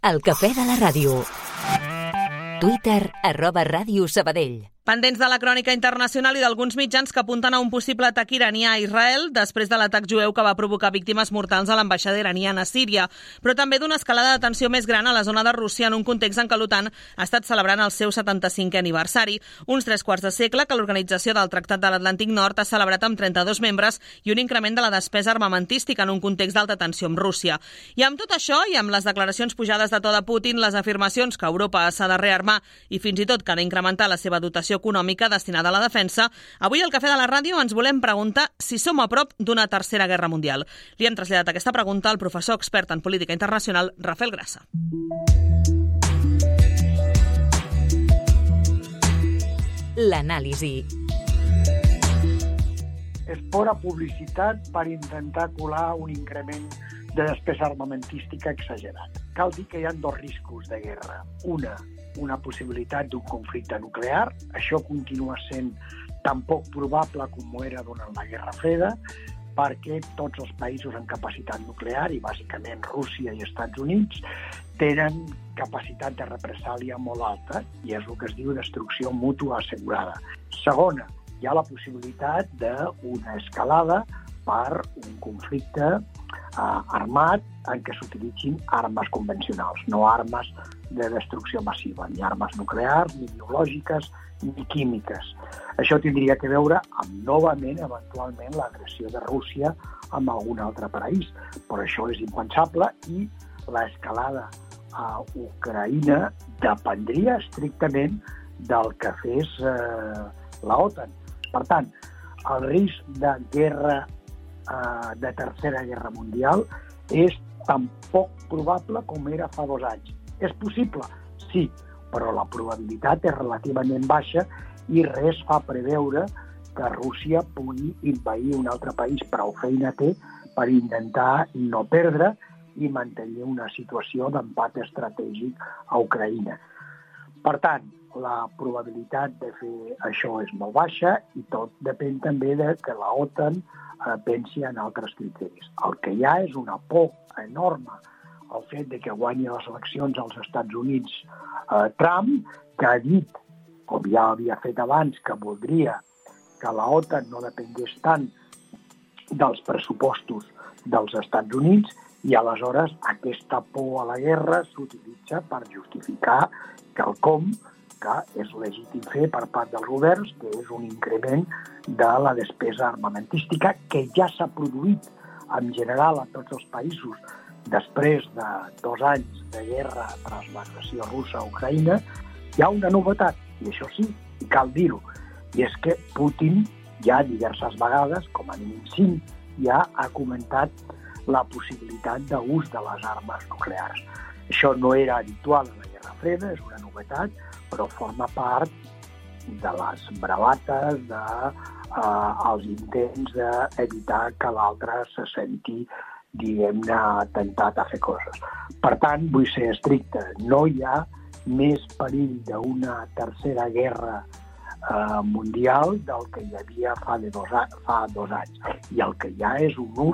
El cafè de la ràdio. Twitter, @Ràdio Sabadell. Pendents de la crònica internacional i d'alguns mitjans que apunten a un possible atac iranià a Israel després de l'atac jueu que va provocar víctimes mortals a l'ambaixada iraniana a Síria, però també d'una escalada de tensió més gran a la zona de Rússia en un context en què l'OTAN ha estat celebrant el seu 75è aniversari, uns 3 quarts de segle que l'Organització del Tractat de l'Atlàntic Nord ha celebrat amb 32 membres i un increment de la despesa armamentística en un context d'alta tensió amb Rússia. I amb tot això, i amb les declaracions pujades de to de Putin, les afirmacions que Europa s'ha de rearmar i fins i tot que ha d'incrementar la seva dotació econòmica destinada a la defensa, avui al Cafè de la Ràdio ens volem preguntar si som a prop d'una tercera guerra mundial. Li hem traslladat aquesta pregunta al professor expert en política internacional, Rafael Grassa. L'anàlisi. És pura publicitat per intentar colar un increment de despesa armamentística exagerat. Cal dir que hi ha 2 riscos de guerra. Una possibilitat d'un conflicte nuclear. Això continua sent tan poc probable com ho era durant la Guerra Freda, perquè tots els països amb capacitat nuclear, i bàsicament Rússia i Estats Units, tenen capacitat de represàlia molt alta, i és el que es diu destrucció mútua assegurada. Segona, hi ha la possibilitat d'una escalada per un conflicte armat en què s'utilitzin armes convencionals, no armes de destrucció massiva, ni armes nuclears, ni biològiques, ni químiques. Això tindria que veure amb, novament, eventualment, l'agressió de Rússia amb algun altre país. Però això és impensable i l'escalada a Ucraïna dependria estrictament del que fes l'OTAN. Per tant, el risc de guerra de tercera guerra mundial és tan poc probable com era fa 2 anys. És possible? Sí, però la probabilitat és relativament baixa i res fa preveure que Rússia pugui invadir un altre país. Prou feina té per intentar no perdre i mantenir una situació d'empat estratègic a Ucraïna. Per tant, la probabilitat de fer això és molt baixa i tot depèn també de que la OTAN pensi en altres criteris. El que hi ha és una por enorme el fet de que guanyi les eleccions als Estats Units Trump, que ha dit, com ja havia fet abans, que voldria que la OTAN no depengués tant dels pressupostos dels Estats Units, i aleshores aquesta por a la guerra s'utilitza per justificar quelcom que és legítim fer per part dels governs, que és un increment de la despesa armamentística que ja s'ha produït en general a tots els països després de 2 anys de guerra tras l'agressió russa a Ucraïna. Hi ha una novetat, i això sí, i cal dir-ho, i és que Putin ja diverses vegades, com a mínim 5, ja ha comentat la possibilitat d'ús de les armes nuclears. Això no era habitual a la Guerra Freda, és una novetat, però forma part de les bravates, dels intents d'evitar que l'altre se senti, diguem-ne, tentat a fer coses. Per tant, vull ser estricte, no hi ha més perill d'una tercera guerra mundial del que hi havia fa 2 anys. I el que hi ha és un ús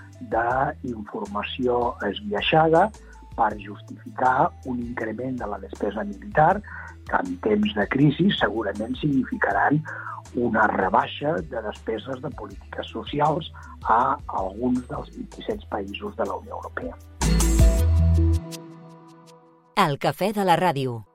d'informació esbiaixada per justificar un increment de la despesa militar que en temps de crisi segurament significaran una rebaixa de despeses de polítiques socials a alguns dels 27 països de la Unió Europea. El Cafè de la Ràdio.